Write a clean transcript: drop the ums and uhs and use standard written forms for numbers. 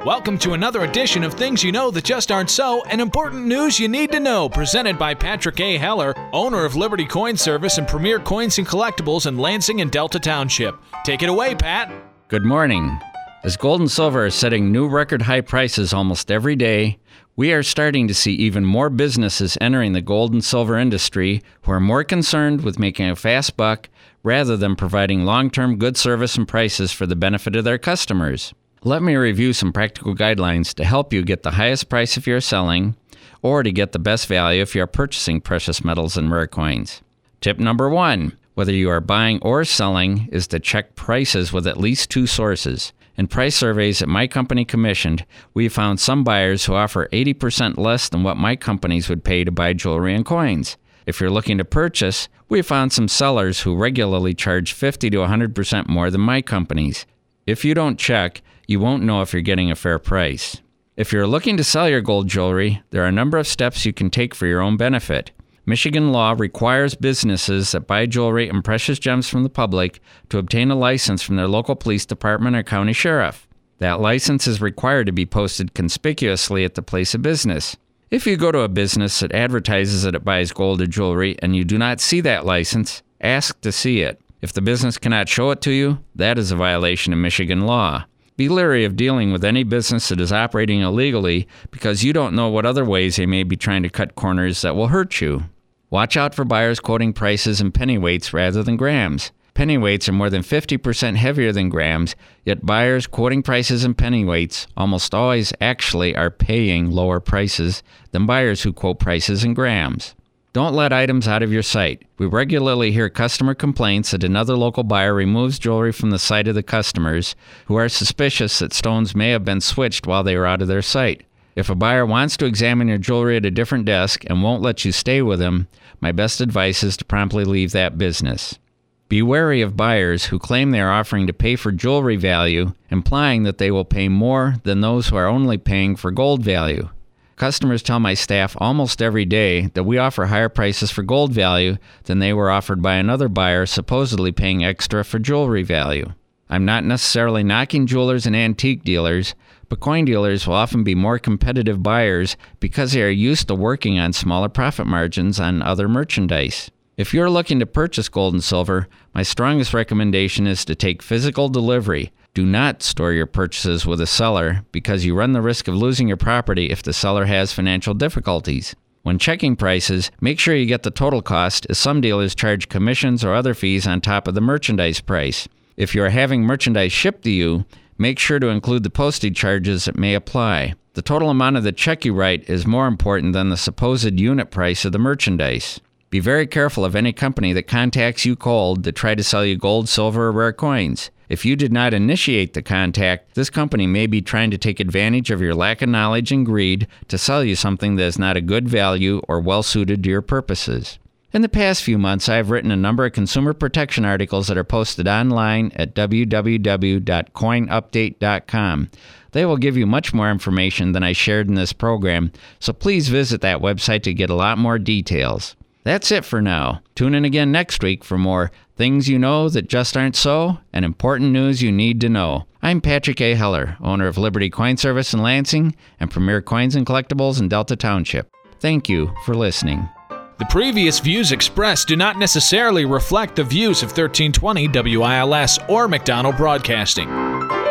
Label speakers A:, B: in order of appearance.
A: Welcome to another edition of Things You Know That Just Aren't So, and important news you need to know, presented by Patrick A. Heller, owner of Liberty Coin Service and Premier Coins and Collectibles in Lansing and Delta Township. Take it away, Pat.
B: Good morning. As gold and silver are setting new record high prices almost every day, we are starting to see even more businesses entering the gold and silver industry who are more concerned with making a fast buck rather than providing long-term good service and prices for the benefit of their customers. Let me review some practical guidelines to help you get the highest price if you're selling, or to get the best value if you're purchasing precious metals and rare coins. Tip number 1, whether you are buying or selling, is to check prices with at least 2 sources. In price surveys that my company commissioned, we found some buyers who offer 80% less than what my companies would pay to buy jewelry and coins. If you're looking to purchase, we found some sellers who regularly charge 50 to 100% more than my companies. If you don't check, you won't know if you're getting a fair price. If you're looking to sell your gold jewelry, there are a number of steps you can take for your own benefit. Michigan law requires businesses that buy jewelry and precious gems from the public to obtain a license from their local police department or county sheriff. That license is required to be posted conspicuously at the place of business. If you go to a business that advertises that it buys gold or jewelry and you do not see that license, ask to see it. If the business cannot show it to you, that is a violation of Michigan law. Be leery of dealing with any business that is operating illegally because you don't know what other ways they may be trying to cut corners that will hurt you. Watch out for buyers quoting prices in pennyweights rather than grams. Pennyweights are more than 50% heavier than grams, yet buyers quoting prices in pennyweights almost always actually are paying lower prices than buyers who quote prices in grams. Don't let items out of your sight. We regularly hear customer complaints that another local buyer removes jewelry from the sight of the customers who are suspicious that stones may have been switched while they were out of their sight. If a buyer wants to examine your jewelry at a different desk and won't let you stay with him, my best advice is to promptly leave that business. Be wary of buyers who claim they are offering to pay for jewelry value, implying that they will pay more than those who are only paying for gold value. Customers tell my staff almost every day that we offer higher prices for gold value than they were offered by another buyer supposedly paying extra for jewelry value. I'm not necessarily knocking jewelers and antique dealers, but coin dealers will often be more competitive buyers because they are used to working on smaller profit margins on other merchandise. If you're looking to purchase gold and silver, my strongest recommendation is to take physical delivery. Do not store your purchases with a seller because you run the risk of losing your property if the seller has financial difficulties. When checking prices, make sure you get the total cost, as some dealers charge commissions or other fees on top of the merchandise price. If you are having merchandise shipped to you, make sure to include the postage charges that may apply. The total amount of the check you write is more important than the supposed unit price of the merchandise. Be very careful of any company that contacts you cold to try to sell you gold, silver, or rare coins. If you did not initiate the contact, this company may be trying to take advantage of your lack of knowledge and greed to sell you something that is not a good value or well suited to your purposes. In the past few months, I have written a number of consumer protection articles that are posted online at www.coinupdate.com. They will give you much more information than I shared in this program, so please visit that website to get a lot more details. That's it for now. Tune in again next week for more Things You Know That Just Aren't So and important news you need to know. I'm Patrick A. Heller, owner of Liberty Coin Service in Lansing and Premier Coins and Collectibles in Delta Township. Thank you for listening.
A: The previous views expressed do not necessarily reflect the views of 1320 WILS or McDonald Broadcasting.